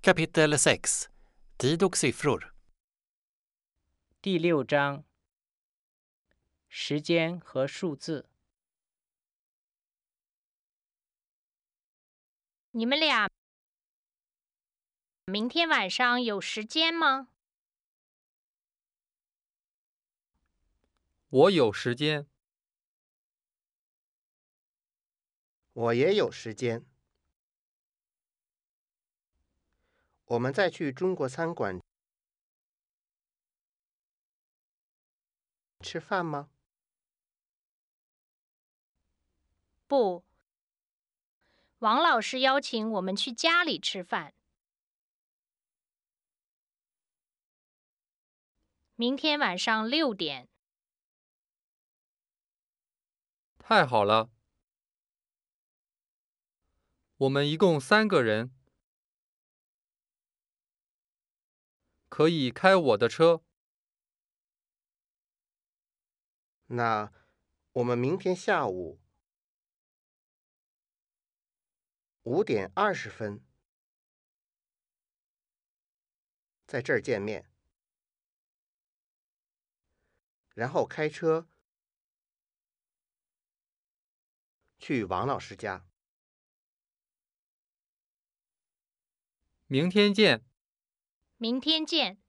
Kapitel 6 Tid och siffror. 第6章，时间和数字。 你们俩明天晚上有时间吗？ 我有时间。 我也有时间。我们再去中国餐馆吃饭吗？ 不，王老师邀请我们去家里吃饭。明天晚上6点。 太好了。我们一共3个人，可以开我的车。 那我们明天下午5点20分在这儿见面，然后开车去王老师家。 明天见。 明天见。